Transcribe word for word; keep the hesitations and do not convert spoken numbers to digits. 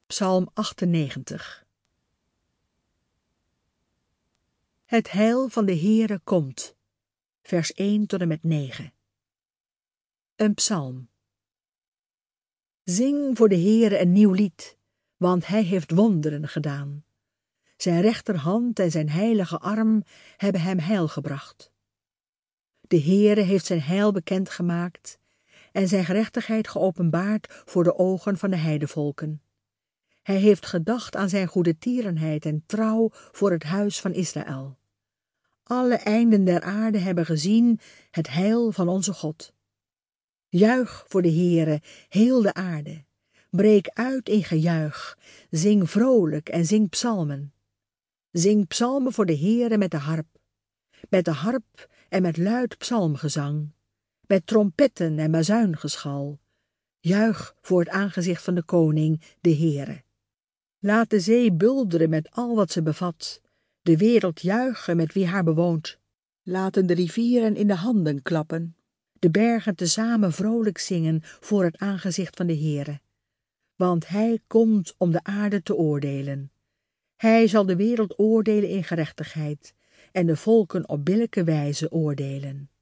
Psalm achtennegentig. Het heil van de Heere komt. Vers één tot en met negen. Een psalm. Zing voor de Heere een nieuw lied, want hij heeft wonderen gedaan. Zijn rechterhand en zijn heilige arm hebben hem heil gebracht. De Heere heeft zijn heil bekendgemaakt en zijn gerechtigheid geopenbaard voor de ogen van de heidevolken. Hij heeft gedacht aan zijn goede tierenheid en trouw voor het huis van Israël. Alle einden der aarde hebben gezien het heil van onze God. Juich voor de Heere, heel de aarde. Breek uit in gejuich, zing vrolijk en zing psalmen. Zing psalmen voor de Heere met de harp, met de harp en met luid psalmgezang, met trompetten en bazuingeschal. Juich voor het aangezicht van de koning, de Heere. Laat de zee bulderen met al wat ze bevat, de wereld juichen met wie haar bewoont. Laten de rivieren in de handen klappen, de bergen tezamen vrolijk zingen voor het aangezicht van de Heere. Want hij komt om de aarde te oordelen. Hij zal de wereld oordelen in gerechtigheid en de volken op billijke wijze oordelen.